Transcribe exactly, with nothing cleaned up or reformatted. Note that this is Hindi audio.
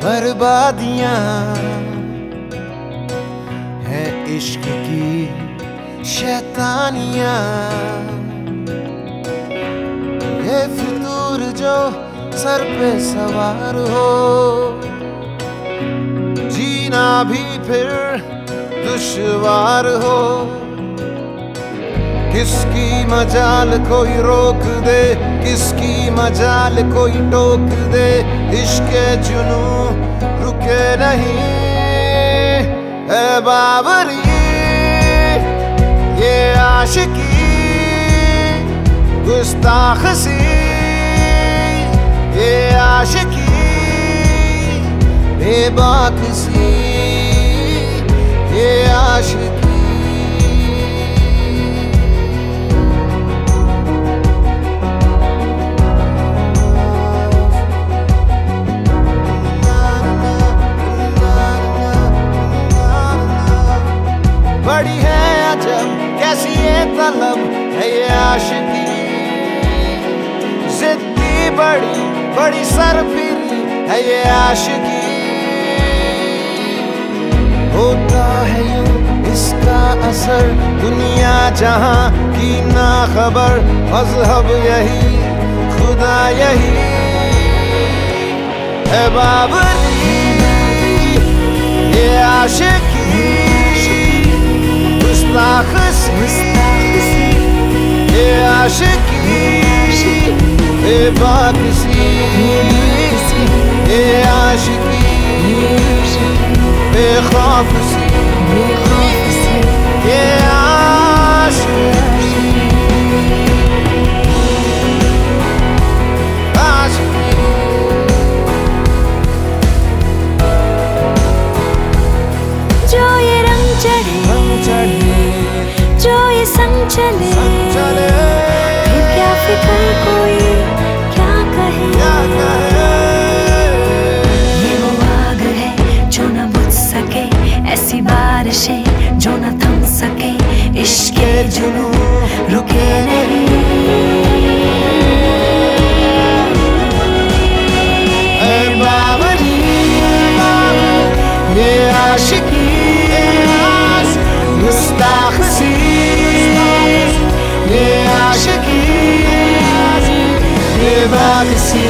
बर्बादियां हैं इश्क की शैतानियां। ये फितूर जो सर पे सवार हो, जीना भी फिर दुश्वार हो। किसकी मजाल कोई रोक दे, किसकी मजाल कोई टोक दे। इश्क जुनू रुके नहीं है बाबरी, ये आशिकी गुस्ताख सी, ये आशिकी बेबाक सी, ये आशिकी। बड़ी है अजब कैसी ये तलब है ये आशिकी, जिद्दी बड़ी बड़ी सरफिरी है ये आशिकी। होता है यूं इसका असर दुनिया जहां की ना खबर, मजहब यही खुदा यही है बाबरी, ये आशिकी गुस्ताख सी, ये आशिकी बेबाक सी, ये आशिकी बेखौफ सी, ये आशिकी आशिकी। जो ये रंग चढ़े, जो ये संग चले, फिर क्या फिक्र कोई क्या कहे। ये वो आग है जो न बुझ सके, ऐसी बारिशें जो न थम सके। इश्क जुनू रुके नहीं है बाबरी, ये आशिकी गुस्ताख सी, ये आशिकी बेबाक सी,